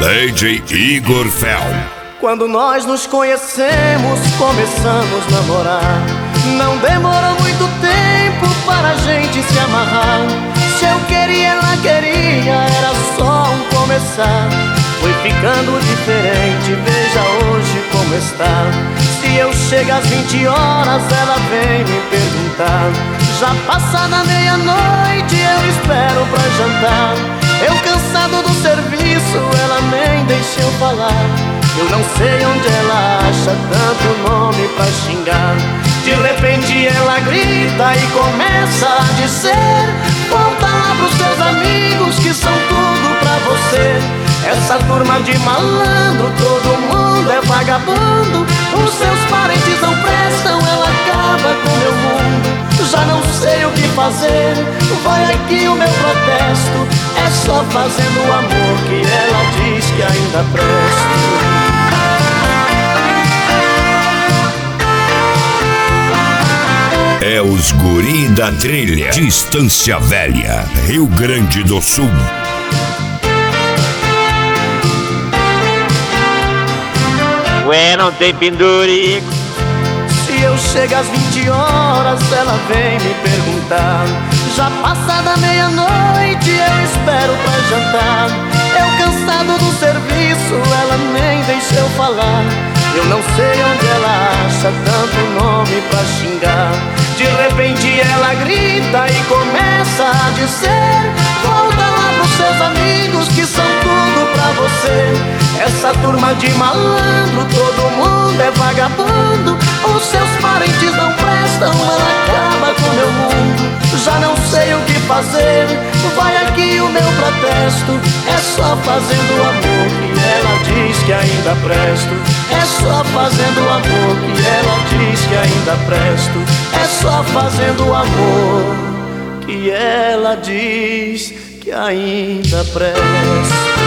DJ Igor Fel. Quando nós nos conhecemos, começamos a namorar. Não demorou muito tempo para a gente se amarrar. Se eu queria, ela queria, era só um começar. Foi ficando diferente, veja hoje como está. Se eu chego às 20 horas, ela vem me perguntar. Já passada meia-noite, eu espero pra jantar. Eu cansado do serviço, ela nem deixa eu falar. Eu não sei onde ela acha tanto nome pra xingar. De repente ela grita e começa a dizer: volta lá pros teus amigos que são tudo pra você. Essa turma de malandro, todo mundo é vagabundo. Os seus parentes não prestam, ela acaba com meu mundo. Já não sei o que fazer, vai aqui o meu protesto. É só fazendo o amor que ela diz que ainda presto. É os guri da trilha, Distância Velha, Rio Grande do Sul. Ué, não tem pendurico. Se eu chego às 20 horas, ela vem me perguntar. Já passada meia-noite, eu espero pra jantar. Eu cansado do serviço, ela nem deixa eu falar. Eu não sei onde ela acha tanto nome pra xingar. De repente ela grita e começa a dizer: volta lá pros seus amigos que são tudo pra você. Essa turma de malandro, todo mundo é vagabundo. Os seus parentes não prestam, ela acaba com meu mundo. Já não sei o que fazer, vai aqui o meu protesto. É só fazendo o amor que ela diz que ainda presto. É só fazendo o amor que ela diz que ainda presto. É só fazendo o amor que ela diz que ainda presto.